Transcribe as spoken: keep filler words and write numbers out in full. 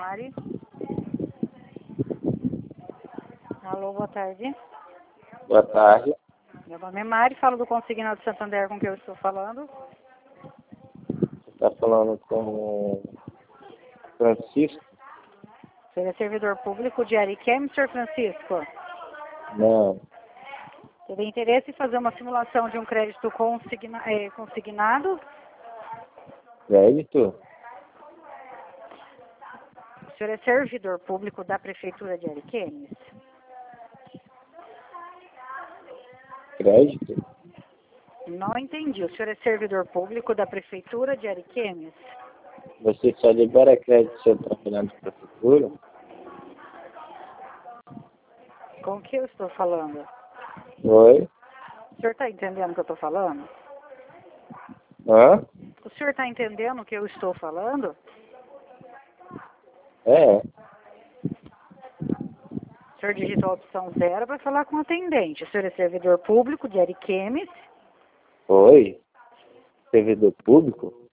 Mari. Alô, boa tarde. Boa tarde. Meu nome é Mari, falo do Consignado Santander com quem eu estou falando. Você está falando com o Francisco? Você é servidor público de Ariquemes, senhor Francisco? Não. Teria interesse em fazer uma simulação de um crédito consigna, eh, consignado? Crédito? O senhor é servidor público da Prefeitura de Ariquemes? Crédito? Não entendi. O senhor é servidor público da Prefeitura de Ariquemes? Você só libera crédito se eu trabalhar na prefeitura? Com o que eu estou falando? Oi? O senhor está entendendo o que eu estou falando? Hã? O senhor está entendendo o que eu estou falando? É. O senhor digita a opção zero para falar com o atendente. O senhor é servidor público de Ariquemes? Oi? Servidor público?